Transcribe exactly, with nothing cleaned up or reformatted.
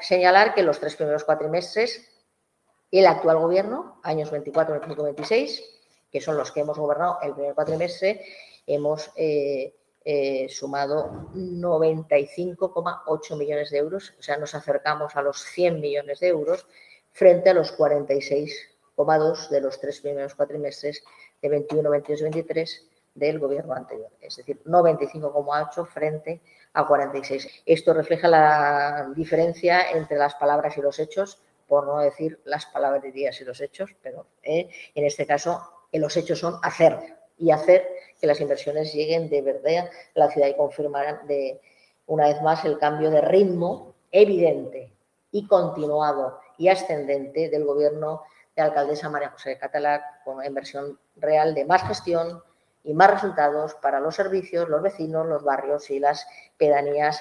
señalar que los tres primeros cuatrimestres, el actual gobierno, años veinticuatro, veinticinco, veintiséis, que son los que hemos gobernado el primer cuatrimestre, hemos eh, eh, sumado noventa y cinco coma ocho millones de euros, o sea, nos acercamos a los cien millones de euros frente a los cuarenta y seis coma dos de los tres primeros cuatrimestres de veintiuno, veintidós y veintitrés del gobierno anterior. Es decir, noventa y cinco coma ocho frente a cuarenta y seis. Esto refleja la diferencia entre las palabras y los hechos, por no decir las palabrerías y los hechos, pero eh, en este caso eh, los hechos son hacer y hacer que las inversiones lleguen de verdad a la ciudad y confirmar de, una vez más el cambio de ritmo evidente y continuado y ascendente del gobierno de la alcaldesa María José Català, con una inversión real de más gestión y más resultados para los servicios, los vecinos, los barrios y las pedanías